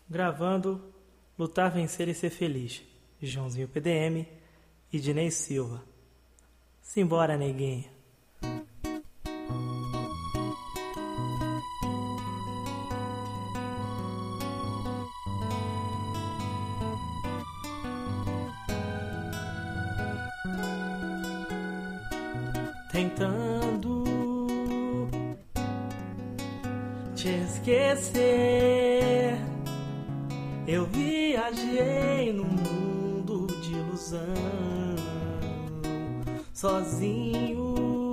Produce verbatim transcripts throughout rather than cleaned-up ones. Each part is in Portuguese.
Gravando Lutar, Vencer e Ser Feliz, Joãozinho P D M e Dinei Silva. Simbora, neguinho. Tentando te esquecer, eu viajei num mundo de ilusão, sozinho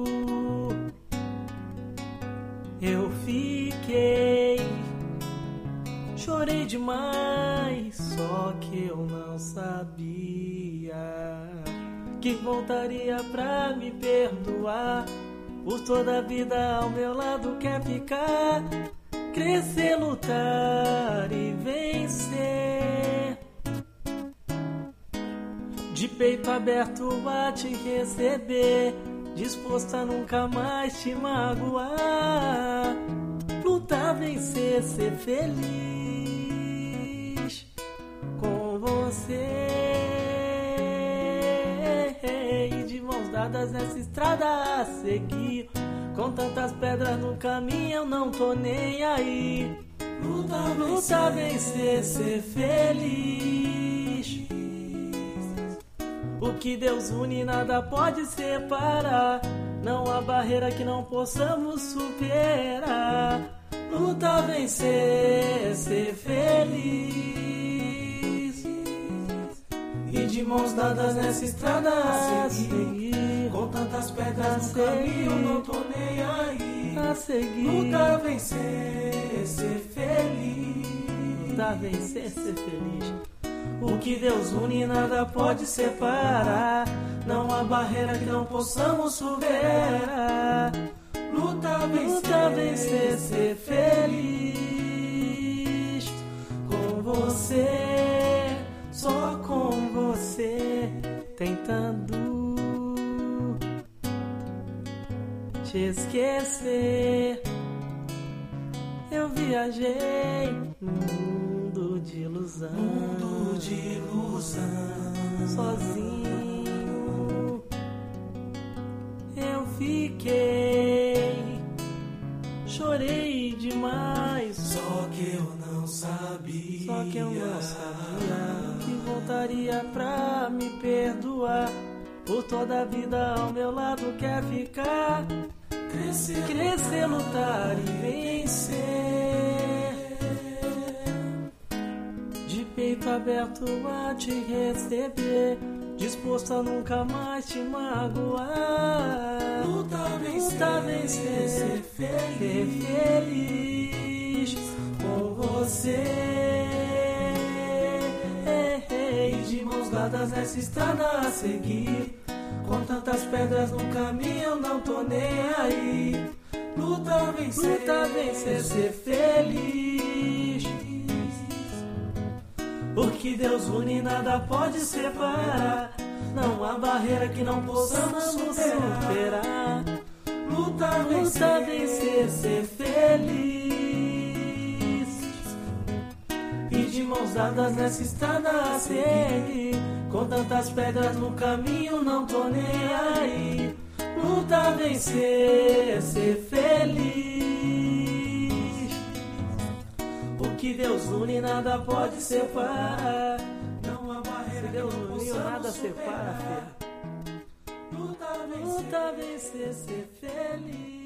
eu fiquei, chorei demais, só que eu não sabia que voltaria pra me perdoar. Por toda a vida ao meu lado quer ficar, crescer, lutar e vencer, de peito aberto a te receber, disposto a nunca mais te magoar. Lutar, vencer, ser feliz com você, e de mãos dadas nessa estrada a seguir. Com tantas pedras no caminho eu não tô nem aí. Lutar, lutar, vencer, ser feliz. O que Deus une nada pode separar, não há barreira que não possamos superar. Lutar, vencer, ser feliz, e de mãos dadas nessa estrada a seguir. Com tantas pedras no caminho não tô nem aí. A seguir. Lutar, vencer, ser feliz. Lutar, vencer, ser feliz. O que Deus une nada pode separar, não há barreira que não possamos superar. Lutar, vencer, Lutar, vencer, ser feliz com você, só com você, tentando te esquecer. Eu viajei no mundo de ilusão, mundo de ilusão, sozinho eu fiquei, chorei demais, só que eu não sabia, só que eu não sabia que voltaria pra me perdoar. Por toda a vida ao meu lado quer ficar, crescer, crescer, lutar e vencer, de peito aberto a te receber, disposto a nunca mais te magoar. Lutar, vencer, Lutar, vencer, ser feliz, ser feliz com você, e de mãos dadas nessa estrada a seguir. Com tantas pedras no caminho eu não tô nem aí. Lutar, vencer, lutar, vencer, ser feliz. Porque Deus une nada pode separar, não há barreira que não possamos superar. Lutar, vencer, Lutar, vencer, ser feliz, e de mãos dadas nessa estrada a seguir. Com tantas pedras no caminho não tô nem aí. Lutar, vencer, ser feliz. Porque Deus une nada pode separar, não há barreira que Deus não uniu, possamos nada separa, superar. filho. Lutar, vencer, Lutar, vencer, ser feliz.